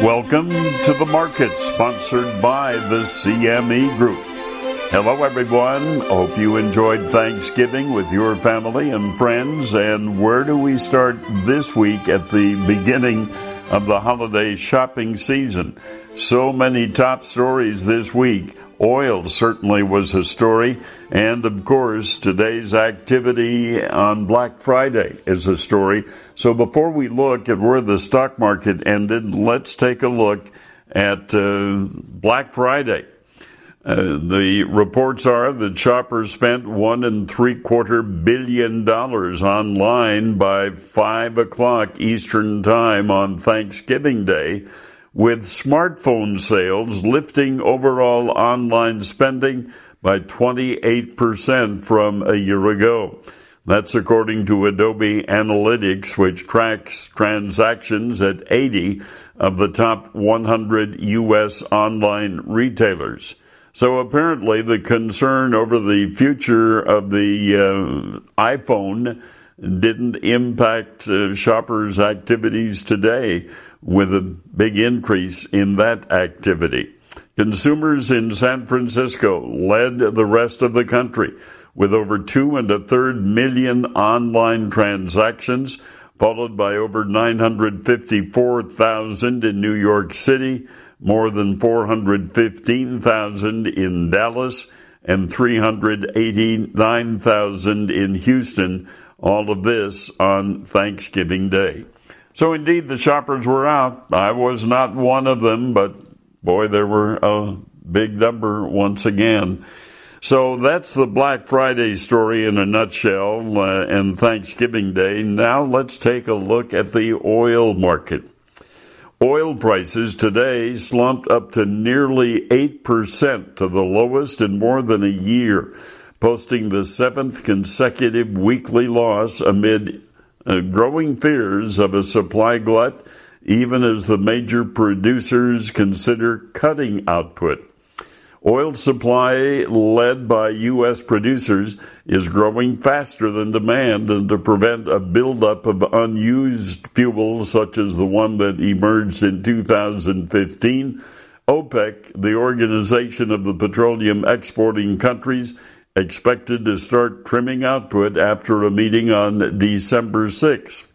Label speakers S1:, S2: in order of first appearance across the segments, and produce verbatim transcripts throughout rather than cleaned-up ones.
S1: Welcome to the market, sponsored by the C M E Group. Hello, everyone. Hope you enjoyed Thanksgiving with your family and friends. And where do we start this week at the beginning of the holiday shopping season? So many top stories this week. Oil certainly was a story. And, of course, today's activity on Black Friday is a story. So before we look at where the stock market ended, let's take a look at uh, Black Friday. Uh, the reports are that shoppers spent one and three quarter billion dollars online by five o'clock Eastern Time on Thanksgiving Day, with smartphone sales lifting overall online spending by twenty-eight percent from a year ago. That's according to Adobe Analytics, which tracks transactions at eighty of the top one hundred U S online retailers. So apparently the concern over the future of the uh, iPhone didn't impact uh, shoppers' activities today, with a big increase in that activity. Consumers in San Francisco led the rest of the country with over two and a third million online transactions, followed by over nine hundred fifty-four thousand in New York City, more than four hundred fifteen thousand in Dallas, and three hundred eighty-nine thousand in Houston, all of this on Thanksgiving Day. So indeed, the shoppers were out. I was not one of them, but boy, there were a big number once again. So that's the Black Friday story in a nutshell, uh, and Thanksgiving Day. Now let's take a look at the oil market. Oil prices today slumped up to nearly eight percent, to the lowest in more than a year, posting the seventh consecutive weekly loss amid uh, growing fears of a supply glut, even as the major producers consider cutting output. Oil supply, led by U S producers, is growing faster than demand, and to prevent a buildup of unused fuel such as the one that emerged in two thousand fifteen, OPEC, the Organization of the Petroleum Exporting Countries, expected to start trimming output after a meeting on December sixth.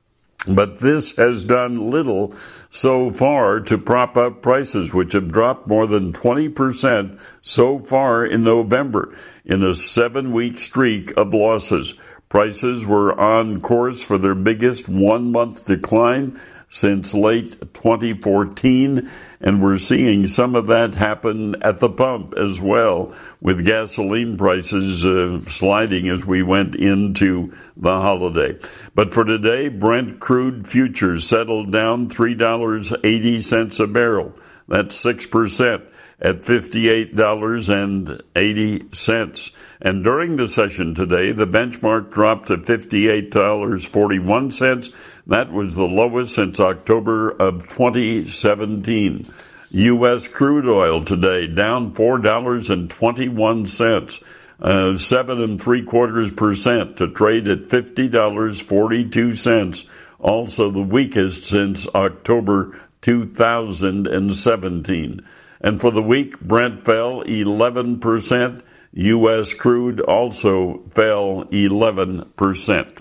S1: But this has done little so far to prop up prices, which have dropped more than twenty percent so far in November, in a seven-week streak of losses. Prices were on course for their biggest one-month decline since late twenty fourteen, and we're seeing some of that happen at the pump as well, with gasoline prices uh, sliding as we went into the holiday. But for today, Brent crude futures settled down three dollars and eighty cents a barrel. That's six percent at fifty-eight dollars and eighty cents. And during the session today, the benchmark dropped to fifty-eight dollars and forty-one cents. That was the lowest since October of twenty seventeen. U S crude oil today down four dollars and twenty-one cents, uh, seven and three quarters percent, to trade at fifty dollars and forty-two cents. Also the weakest since October two thousand seventeen. And for the week, Brent fell eleven percent. U S crude also fell eleven percent.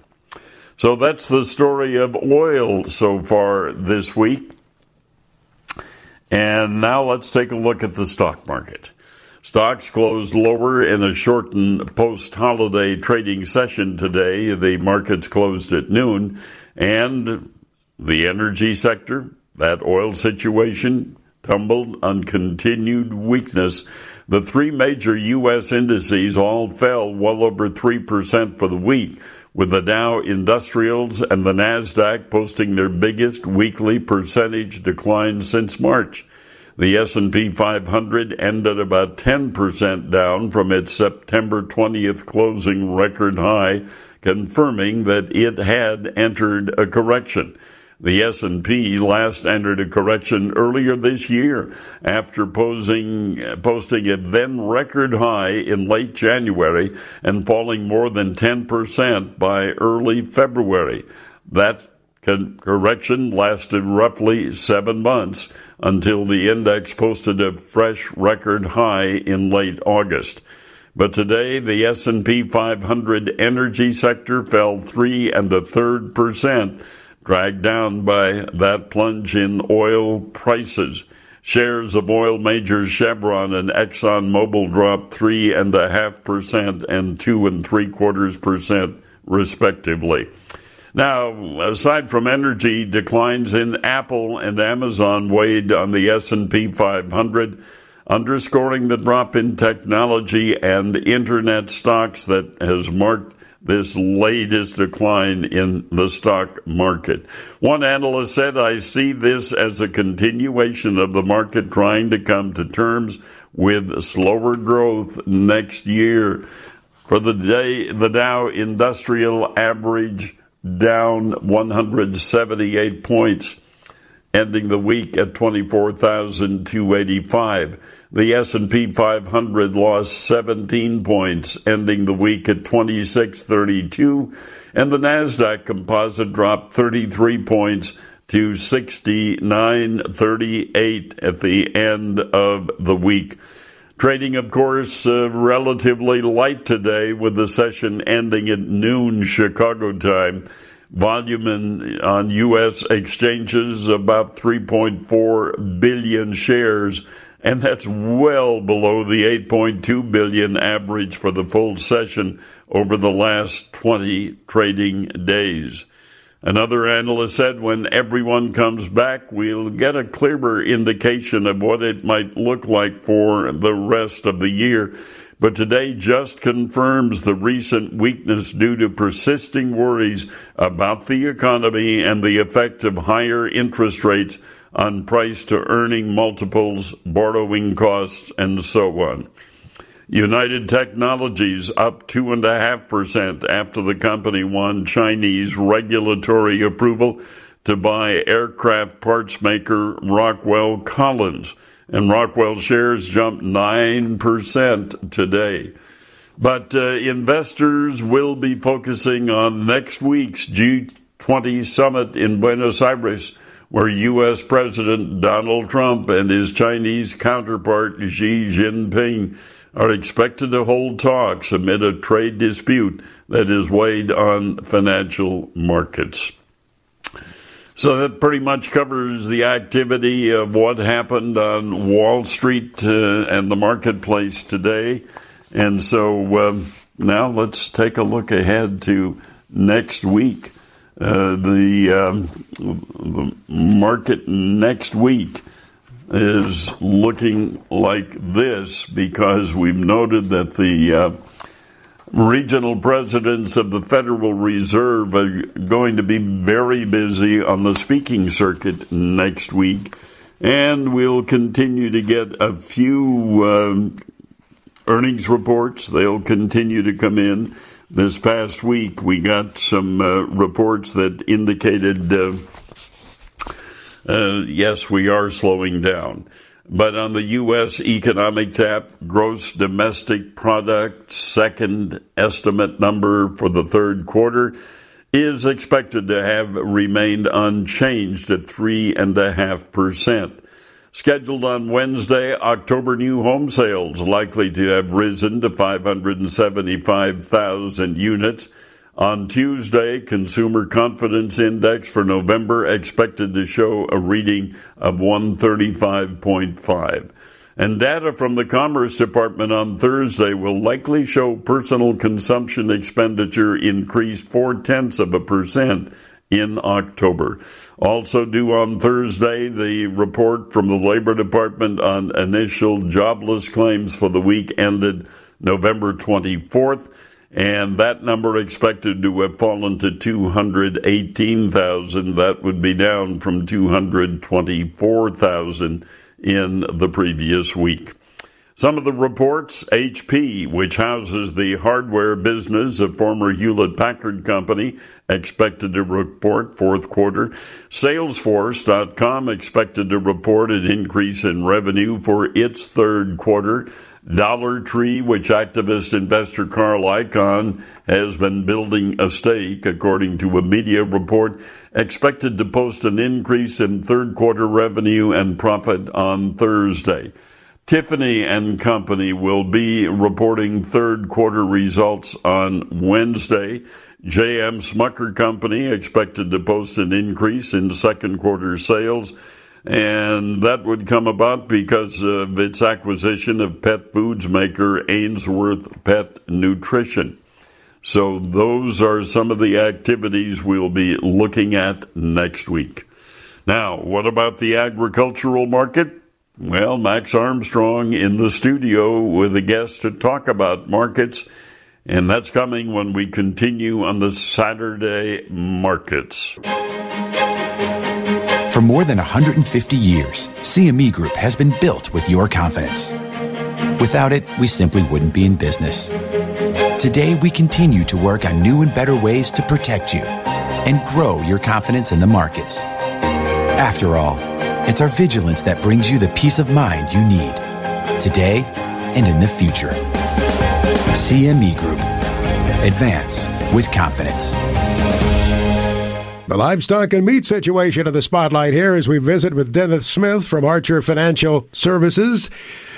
S1: So that's the story of oil so far this week. And now let's take a look at the stock market. Stocks closed lower in a shortened post-holiday trading session today. The markets closed at noon, and the energy sector, that oil situation, tumbled on continued weakness. The three major U S indices all fell well over three percent for the week, with the Dow Industrials and the NASDAQ posting their biggest weekly percentage decline since March. The S and P five hundred ended about ten percent down from its September twentieth closing record high, confirming that it had entered a correction. The S and P last entered a correction earlier this year after posing, posting a then record high in late January and falling more than ten percent by early February. That correction lasted roughly seven months until the index posted a fresh record high in late August. But today, the S and P five hundred energy sector fell three and a third percent, dragged down by that plunge in oil prices. Shares of oil majors Chevron and ExxonMobil dropped three and a half percent and two and three quarters percent, respectively. Now, aside from energy, declines in Apple and Amazon weighed on the S and P five hundred, underscoring the drop in technology and internet stocks that has marked this latest decline in the stock market. One analyst said, "I see this as a continuation of the market trying to come to terms with slower growth next year." For the day, the Dow Industrial Average down one hundred seventy-eight points, ending the week at twenty-four thousand two hundred eighty-five. The S and P five hundred lost seventeen points, ending the week at twenty-six thirty-two, and the Nasdaq Composite dropped thirty-three points to sixty-nine thirty-eight at the end of the week. Trading, of course, uh, relatively light today, with the session ending at noon Chicago time. Volume in, on U S exchanges about three point four billion shares, and that's well below the eight point two billion average for the full session over the last twenty trading days. Another analyst said, when everyone comes back, we'll get a clearer indication of what it might look like for the rest of the year. But today just confirms the recent weakness due to persisting worries about the economy and the effect of higher interest rates on price-to-earning multiples, borrowing costs, and so on. United Technologies up two point five percent after the company won Chinese regulatory approval to buy aircraft parts maker Rockwell Collins. And Rockwell shares jumped nine percent today. But uh, investors will be focusing on next week's G twenty summit in Buenos Aires, where U S. President Donald Trump and his Chinese counterpart Xi Jinping are expected to hold talks amid a trade dispute that has weighed on financial markets. So that pretty much covers the activity of what happened on Wall Street uh, and the marketplace today. And so um, now let's take a look ahead to next week. Uh, the, um, the market next week is looking like this, because we've noted that the uh, regional presidents of the Federal Reserve are going to be very busy on the speaking circuit next week, and we'll continue to get a few um, earnings reports. They'll continue to come in. This past week, we got some uh, reports that indicated uh, Uh, yes, we are slowing down. But on the U S economic tap, gross domestic product, second estimate number for the third quarter, is expected to have remained unchanged at three point five percent. Scheduled on Wednesday, October new home sales likely to have risen to five hundred seventy-five thousand units. On Tuesday, Consumer Confidence Index for November expected to show a reading of one thirty-five point five. And data from the Commerce Department on Thursday will likely show personal consumption expenditure increased four-tenths of a percent in October. Also due on Thursday, the report from the Labor Department on initial jobless claims for the week ended November twenty-fourth. And that number expected to have fallen to two hundred eighteen thousand. That would be down from two hundred twenty-four thousand in the previous week. Some of the reports: H P, which houses the hardware business of former Hewlett-Packard Company, expected to report fourth quarter. Salesforce dot com expected to report an increase in revenue for its third quarter. Dollar Tree, which activist investor Carl Icahn has been building a stake, according to a media report, expected to post an increase in third quarter revenue and profit on Thursday. Tiffany and Company will be reporting third quarter results on Wednesday. J M Smucker Company expected to post an increase in second quarter sales, and that would come about because of its acquisition of pet foods maker Ainsworth Pet Nutrition. So those are some of the activities we'll be looking at next week. Now, what about the agricultural market? Well, Max Armstrong in the studio with a guest to talk about markets, and that's coming when we continue on the Saturday markets.
S2: For more than one hundred fifty years, C M E Group has been built with your confidence. Without it, we simply wouldn't be in business. Today, we continue to work on new and better ways to protect you and grow your confidence in the markets. After all, it's our vigilance that brings you the peace of mind you need, today and in the future. C M E Group. Advance with confidence.
S3: The livestock and meat situation in the spotlight here as we visit with Dennis Smith from Archer Financial Services.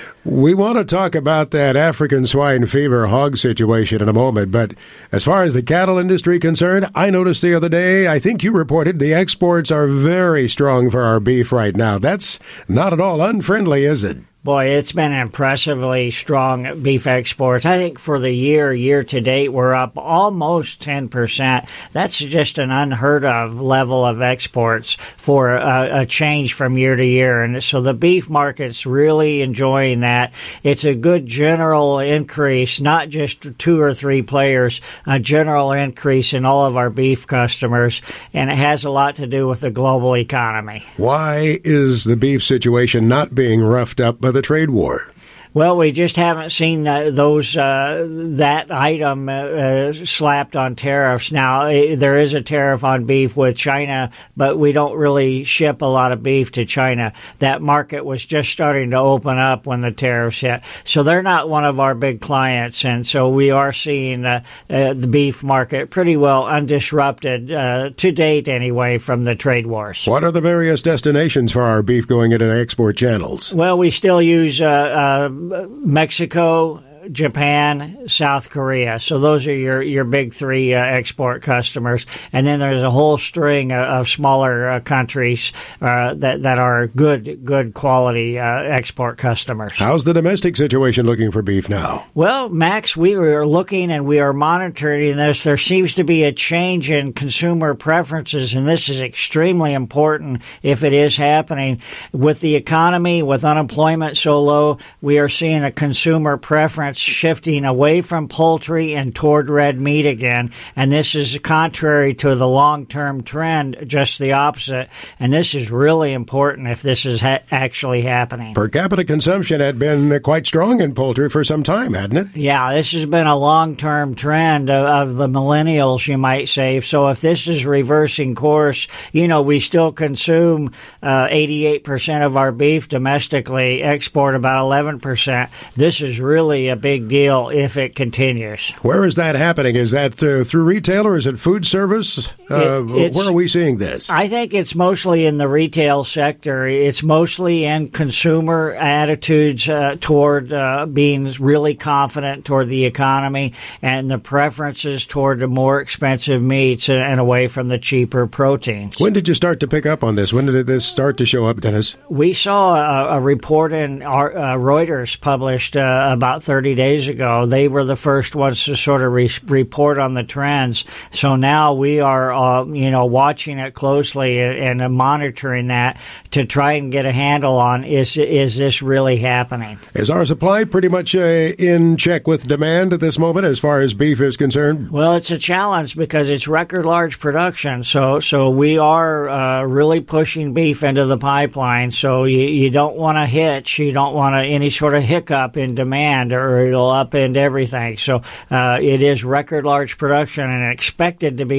S3: We want to talk about that African swine fever hog situation in a moment, but as far as the cattle industry concerned, I noticed the other day, I think you reported the exports are very strong for our beef right now. That's not at all unfriendly, is it?
S4: Boy, it's been impressively strong beef exports. I think for the year, year to date, we're up almost ten percent. That's just an unheard of level of exports for a, a change from year to year. And so the beef market's really enjoying that. It's a good general increase, not just two or three players, a general increase in all of our beef customers. And it has a lot to do with the global economy.
S3: Why is the beef situation not being roughed up by the trade war?
S4: Well, we just haven't seen uh, those uh, that item uh, uh, slapped on tariffs. Now, uh, there is a tariff on beef with China, but we don't really ship a lot of beef to China. That market was just starting to open up when the tariffs hit. So they're not one of our big clients, and so we are seeing uh, uh, the beef market pretty well undisrupted, uh, to date anyway, from the trade wars.
S3: What are the various destinations for our beef going into the export channels?
S4: Well, we still use uh, uh, Mexico, Japan, South Korea. So those are your, your big three uh, export customers. And then there's a whole string of, of smaller uh, countries uh, that, that are good good quality uh, export customers.
S3: How's the domestic situation looking for beef now?
S4: Well, Max, we are looking and we are monitoring this. There seems to be a change in consumer preferences, and this is extremely important if it is happening. With the economy, with unemployment so low, we are seeing a consumer preference shifting away from poultry and toward red meat again. And this is contrary to the long-term trend, just the opposite. And this is really important if this is ha- actually happening.
S3: Per capita consumption had been quite strong in poultry for some time, hadn't it?
S4: Yeah, this has been a long-term trend of, of the millennials, you might say. So if this is reversing course, you know, we still consume uh, eighty-eight percent of our beef domestically, export about eleven percent. This is really a big deal if it continues.
S3: Where is that happening? Is that uh, through retail or is it food service? Uh,
S4: it,
S3: where are we seeing this?
S4: I think it's mostly in the retail sector. It's mostly in consumer attitudes uh, toward uh, being really confident toward the economy and the preferences toward the more expensive meats and away from the cheaper proteins.
S3: When did you start to pick up on this? When did this start to show up, Dennis?
S4: We saw a, a report in our, uh, Reuters published uh, about thirty days ago. They were the first ones to sort of re- report on the trends. So now we are, uh, you know, watching it closely and, and monitoring that to try and get a handle on is is this really happening?
S3: Is our supply pretty much uh, in check with demand at this moment as far as beef is concerned?
S4: Well, it's a challenge because it's record large production. So so we are uh, really pushing beef into the pipeline. So you, you don't want to hitch. You don't want any sort of hiccup in demand, or it'll upend everything. So uh, it is record large production and expected to be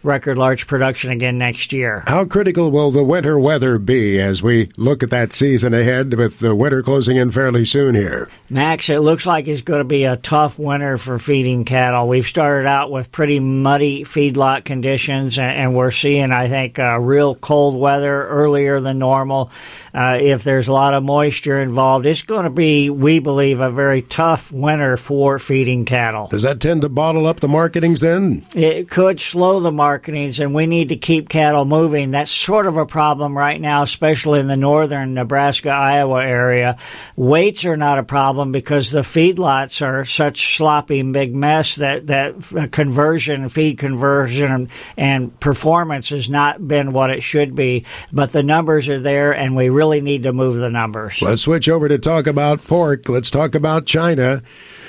S4: record large production again next year.
S3: How critical will the winter weather be as we look at that season ahead with the winter closing in fairly soon here?
S4: Max, it looks like it's going to be a tough winter for feeding cattle. We've started out with pretty muddy feedlot conditions, and we're seeing, I think, uh, real cold weather earlier than normal. Uh, if there's a lot of moisture involved, it's going to be, we believe, a very tough winter for feeding cattle.
S3: Does that tend to bottle up the marketings then?
S4: It could slow the marketings, and we need to keep cattle moving. That's sort of a problem right now, especially in the northern Nebraska, Iowa area. Weights are not a problem because the feedlots are such sloppy big mess that, that conversion, feed conversion, and performance has not been what it should be. But the numbers are there, and we really need to move the numbers.
S3: Let's switch over to talk about pork. Let's talk about China.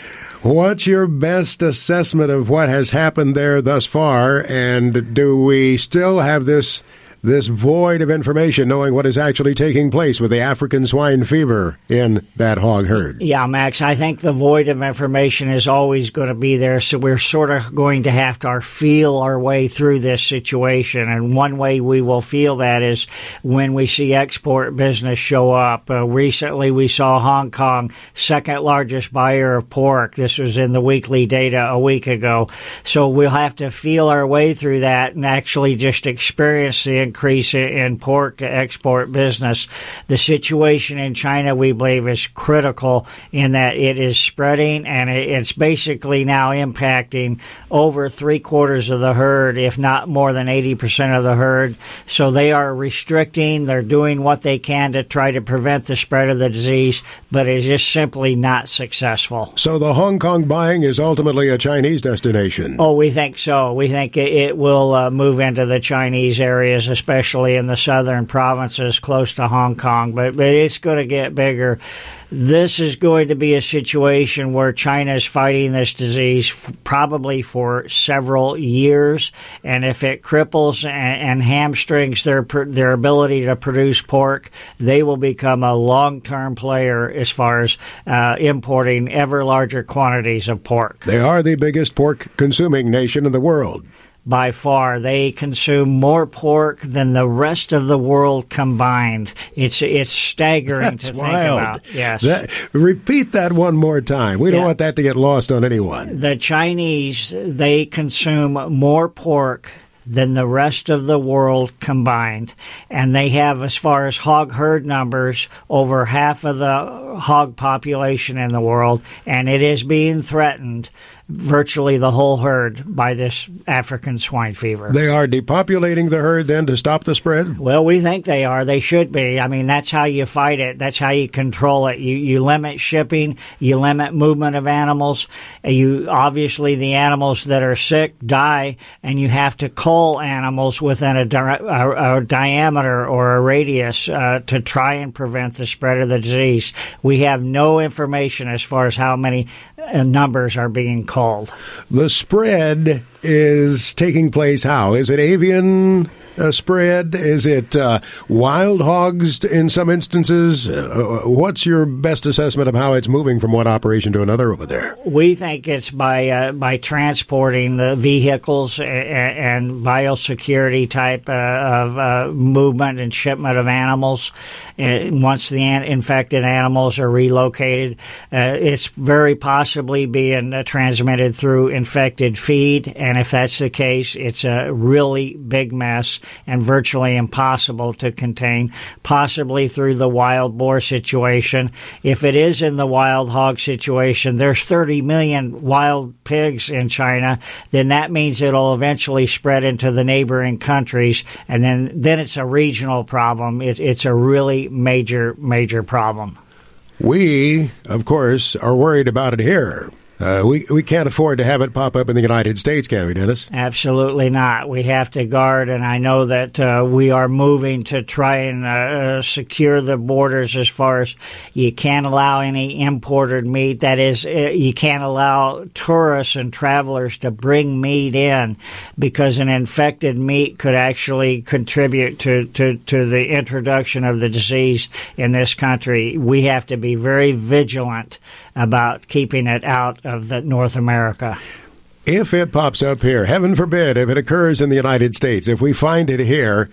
S3: What's your best assessment of what has happened there thus far, and do we still have this this void of information knowing what is actually taking place with the African swine fever in that hog herd?
S4: Yeah, Max, I think the void of information is always going to be there, so we're sort of going to have to feel our way through this situation, and one way we will feel that is when we see export business show up. Uh, recently, we saw Hong Kong, second largest buyer of pork. This was in the weekly data a week ago, so we'll have to feel our way through that and actually just experience the increase in pork export business. The situation in China, we believe, is critical in that it is spreading, and it's basically now impacting over three quarters of the herd, if not more than eighty percent of the herd. So they are restricting. They're doing what they can to try to prevent the spread of the disease, but it's just simply not successful.
S3: So the Hong Kong buying is ultimately a Chinese destination?
S4: Oh, we think so. We think it will uh, move into the Chinese areas, especially in the southern provinces close to Hong Kong, but, but it's going to get bigger. This is going to be a situation where China is fighting this disease f- probably for several years, and if it cripples and, and hamstrings their their ability to produce pork, they will become a long-term player as far as uh, importing ever larger quantities of pork.
S3: They are the biggest pork-consuming nation in the world.
S4: By far, they consume more pork than the rest of the world combined. It's it's staggering
S3: That's
S4: to
S3: wild.
S4: think about. Yes.
S3: That, repeat that one more time. We don't
S4: Yeah.
S3: want that to get lost on anyone.
S4: The Chinese, they consume more pork than the rest of the world combined. And they have, as far as hog herd numbers, over half of the hog population in the world, and it is being threatened, virtually the whole herd, by this African swine fever.
S3: They are depopulating the herd then to stop the spread?
S4: Well, we think they are. They should be. I mean, that's how you fight it. That's how you control it. You you limit shipping. You limit movement of animals. You obviously, the animals that are sick die, and you have to cull animals within a, di- a, a diameter or a radius uh, to try and prevent the spread of the disease. We have no information as far as how many uh, numbers are being culled.
S3: The spread is taking place how? Is it avian uh, spread? Is it uh, wild hogs in some instances? Uh, what's your best assessment of how it's moving from one operation to another over there?
S4: We think it's by uh, by transporting the vehicles and, and biosecurity type uh, of uh, movement and shipment of animals. Uh, once the an- infected animals are relocated, uh, it's very possibly being uh, transmitted through infected feed, and if that's the case, it's a really big mess and virtually impossible to contain, possibly through the wild boar situation. If it is in the wild hog situation, there's thirty million wild pigs in China, then that means it'll eventually spread into the neighboring countries, and then, then it's a regional problem. It, it's a really major, major problem.
S3: We, of course, are worried about it here. Uh, we we can't afford to have it pop up in the United States, can we, Dennis?
S4: Absolutely not. We have to guard, and I know that uh, we are moving to try and uh, secure the borders as far as you can't allow any imported meat. That is, uh, you can't allow tourists and travelers to bring meat in because an infected meat could actually contribute to, to, to the introduction of the disease in this country. We have to be very vigilant about keeping it out of the North America.
S3: If it pops up here, heaven forbid, if it occurs in the United States, if we find it here,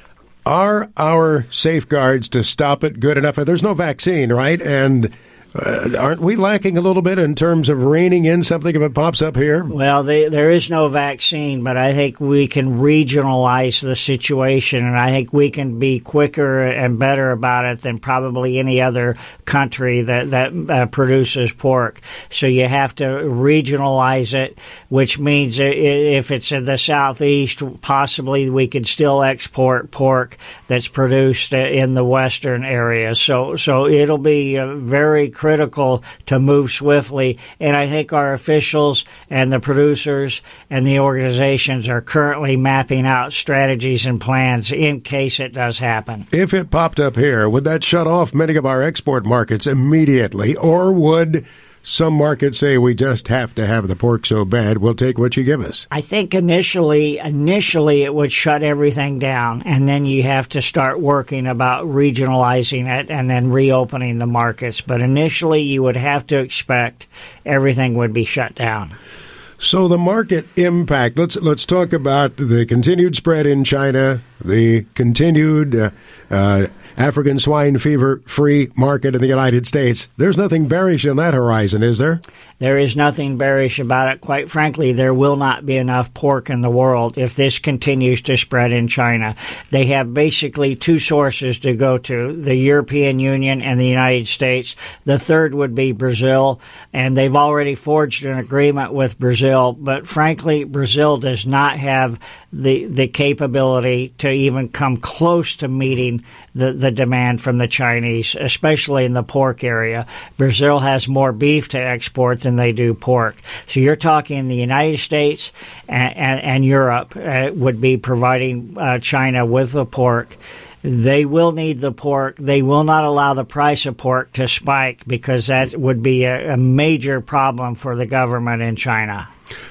S3: are our safeguards to stop it good enough? There's no vaccine, right? And Uh, aren't we lacking a little bit in terms of reining in something if it pops up here?
S4: Well, they, there is no vaccine, but I think we can regionalize the situation, and I think we can be quicker and better about it than probably any other country that, that uh, produces pork. So you have to regionalize it, which means if it's in the southeast, possibly we could still export pork that's produced in the western area. So, so it'll be uh, very critical to move swiftly, and I think our officials and the producers and the organizations are currently mapping out strategies and plans in case it does happen.
S3: If it popped up here, would that shut off many of our export markets immediately, or would some markets say we just have to have the pork so bad, we'll take what you give us?
S4: I think initially, initially it would shut everything down, and then you have to start working about regionalizing it and then reopening the markets. But initially, you would have to expect everything would be shut down.
S3: So the market impact, let's let's talk about the continued spread in China, the continued uh, uh, African swine fever-free market in the United States. There's nothing bearish on that horizon, is there?
S4: There is nothing bearish about it. Quite frankly, there will not be enough pork in the world if this continues to spread in China. They have basically two sources to go to, the European Union and the United States. The third would be Brazil, and they've already forged an agreement with Brazil. But frankly, Brazil does not have the the capability to even come close to meeting the, the demand from the Chinese, especially in the pork area. Brazil has more beef to export than they do pork. So you're talking the United States and, and, and Europe uh, would be providing uh, China with the pork. They will need the pork. They will not allow the price of pork to spike because that would be a, a major problem for the government in China.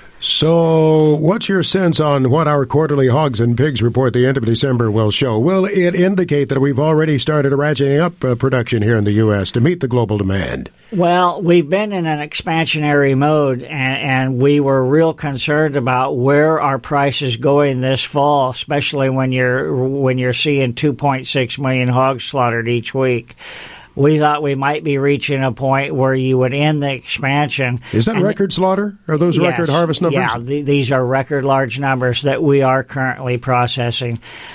S3: So what's your sense on what our quarterly hogs and pigs report at the end of December will show? Will it indicate that we've already started ratcheting up uh, production here in the U S to meet the global demand?
S4: Well, we've been in an expansionary mode, and, and we were real concerned about where our price is going this fall, especially when you're when you're seeing two point six million hogs slaughtered each week. We thought we might be reaching a point where you would end the expansion.
S3: Is that
S4: and
S3: record slaughter? Are those
S4: yes,
S3: record harvest numbers?
S4: Yeah, th- these are record large numbers that we are currently processing.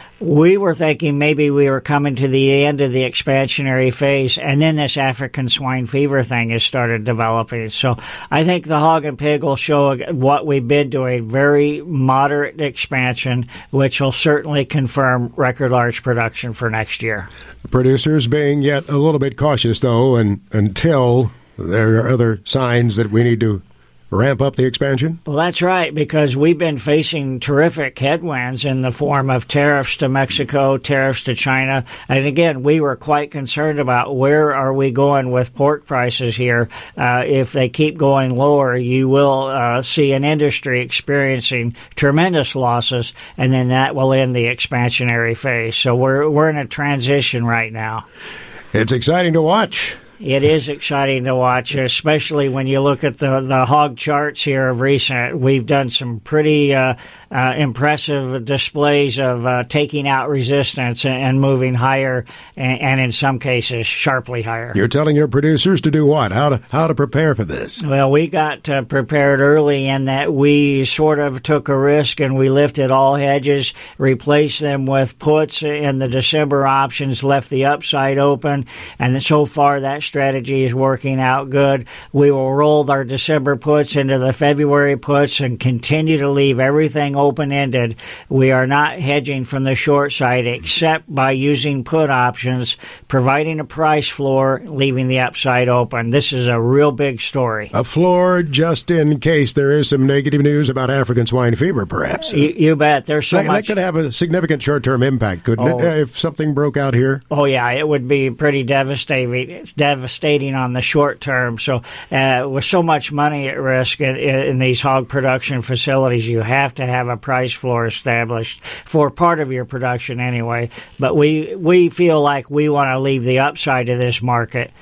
S4: We were thinking maybe we were coming to the end of the expansionary phase, and then this African swine fever thing has started developing. So I think the hog and pig will show what we've been doing, very moderate expansion, which will certainly confirm record large production for next year.
S3: Producers being yet a little bit cautious, though, and until there are other signs that we need to ramp up the expansion?
S4: Well, that's right, because we've been facing terrific headwinds in the form of tariffs to Mexico, tariffs to China. And again, we were quite concerned about where are we going with pork prices here. Uh, if they keep going lower, you will uh, see an industry experiencing tremendous losses, and then that will end the expansionary phase. So we're we're in a transition right now.
S3: It's exciting to watch.
S4: It is exciting to watch, especially when you look at the, the hog charts here of recent. We've done some pretty uh, uh, impressive displays of uh, taking out resistance and, and moving higher, and, and in some cases, sharply higher.
S3: You're telling your producers to do what? How to how to prepare for this?
S4: Well, we got uh, prepared early in that we sort of took a risk and we lifted all hedges, replaced them with puts in the December options, left the upside open, and so far that strategy is working out good. We will roll our December puts into the February puts and continue to leave everything open-ended. We are not hedging from the short side except by using put options, providing a price floor, leaving the upside open. This is a real big story.
S3: A floor just in case there is some negative news about African swine fever, perhaps.
S4: You, you bet. There's so
S3: that,
S4: much.
S3: That could have a significant short-term impact, couldn't
S4: oh.
S3: it, uh, if something broke out here?
S4: Oh, yeah. It would be pretty devastating. It's devastating on the short term. So uh, with so much money at risk in, in these hog production facilities, you have to have a price floor established for part of your production anyway. But we, we feel like we want to leave the upside of this market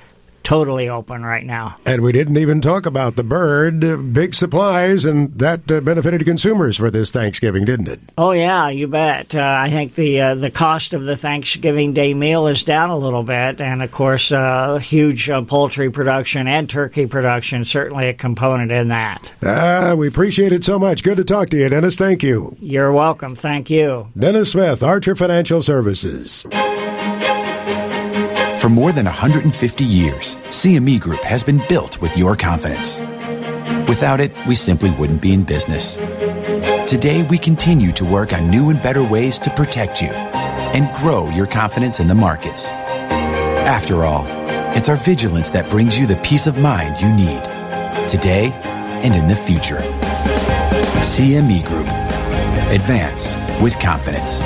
S4: totally open right now.
S3: And we didn't even talk about the bird. Big supplies, and that uh, benefited consumers for this Thanksgiving, didn't it?
S4: Oh, yeah, you bet. Uh, I think the uh, the cost of the Thanksgiving Day meal is down a little bit. And, of course, uh, huge uh, poultry production and turkey production, certainly a component in that.
S3: Ah, we appreciate it so much. Good to talk to you, Dennis. Thank you.
S4: You're welcome. Thank you.
S3: Dennis Smith, Archer Financial Services.
S2: For more than one hundred fifty years, C M E Group has been built with your confidence. Without it, we simply wouldn't be in business. Today, we continue to work on new and better ways to protect you and grow your confidence in the markets. After all, it's our vigilance that brings you the peace of mind you need today and in the future. C M E Group. Advance with confidence.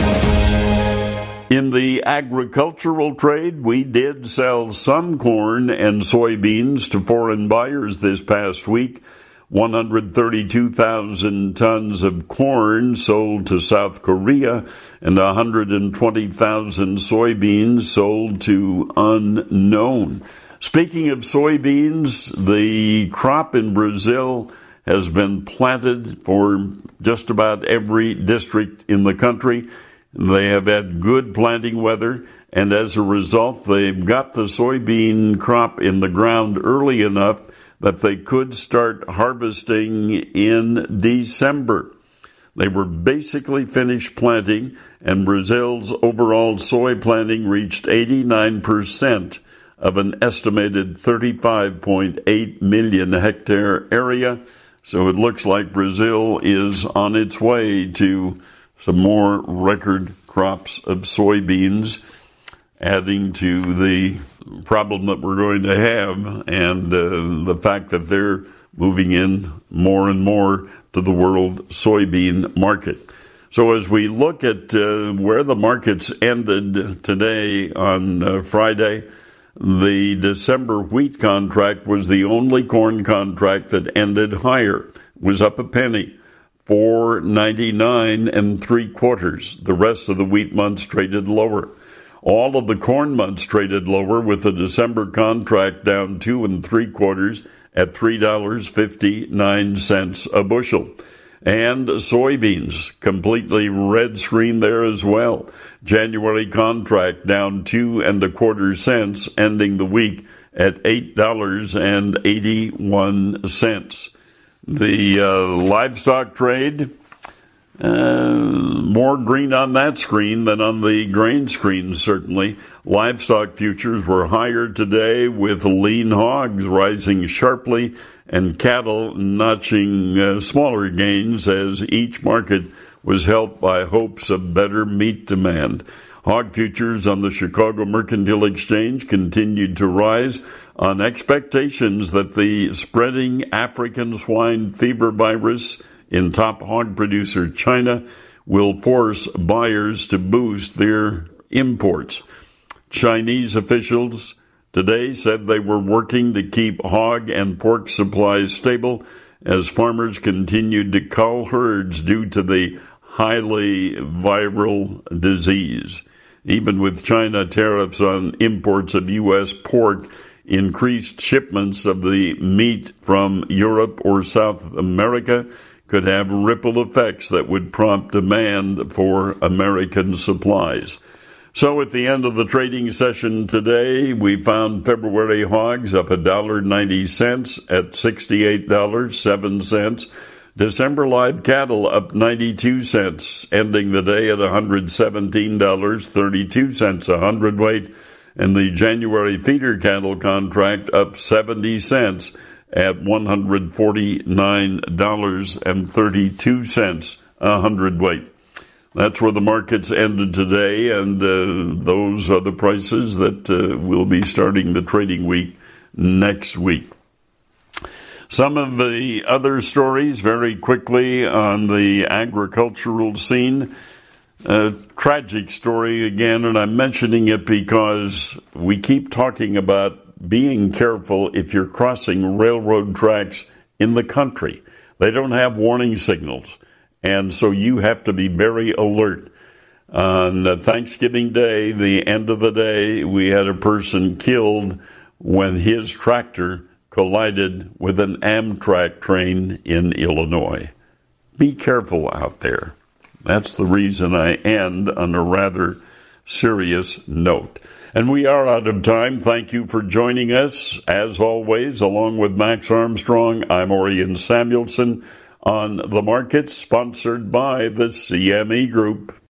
S1: In the agricultural trade, we did sell some corn and soybeans to foreign buyers this past week. one hundred thirty-two thousand tons of corn sold to South Korea and one hundred twenty thousand soybeans sold to unknown. Speaking of soybeans, the crop in Brazil has been planted for just about every district in the country. They have had good planting weather, and as a result, they've got the soybean crop in the ground early enough that they could start harvesting in December. They were basically finished planting, and Brazil's overall soy planting reached eighty-nine percent of an estimated thirty-five point eight million hectare area. So it looks like Brazil is on its way to some more record crops of soybeans, adding to the problem that we're going to have and uh, the fact that they're moving in more and more to the world soybean market. So as we look at uh, where the markets ended today on uh, Friday, the December wheat contract was the only corn contract that ended higher. It was up a penny. four ninety-nine and three quarters. The rest of the wheat months traded lower. All of the corn months traded lower, with the December contract down two and three quarters at three dollars and fifty-nine cents a bushel. And soybeans, completely red screen there as well. January contract down two and a quarter cents, ending the week at eight dollars and eighty-one cents. The uh, livestock trade, uh, more green on that screen than on the grain screen, certainly. Livestock futures were higher today, with lean hogs rising sharply and cattle notching uh, smaller gains as each market was helped by hopes of better meat demand. Hog futures on the Chicago Mercantile Exchange continued to rise on expectations that the spreading African swine fever virus in top hog producer China will force buyers to boost their imports. Chinese officials today said they were working to keep hog and pork supplies stable as farmers continued to cull herds due to the highly viral disease. Even with China tariffs on imports of U S pork, increased shipments of the meat from Europe or South America could have ripple effects that would prompt demand for American supplies. So at the end of the trading session today, we found February hogs up one dollar and ninety cents at sixty-eight dollars and seven cents. December live cattle up ninety-two cents, ending the day at one hundred seventeen dollars and thirty-two cents a hundredweight. And the January feeder cattle contract up seventy cents at one hundred forty-nine dollars and thirty-two cents a hundredweight. That's where the markets ended today, and uh, those are the prices that uh, will be starting the trading week next week. Some of the other stories very quickly on the agricultural scene. A tragic story again, and I'm mentioning it because we keep talking about being careful if you're crossing railroad tracks in the country. They don't have warning signals, and so you have to be very alert. On Thanksgiving Day, the end of the day, we had a person killed when his tractor collided with an Amtrak train in Illinois. Be careful out there. That's the reason I end on a rather serious note. And we are out of time. Thank you for joining us. As always, along with Max Armstrong, I'm Orion Samuelson on The Market, sponsored by the C M E Group.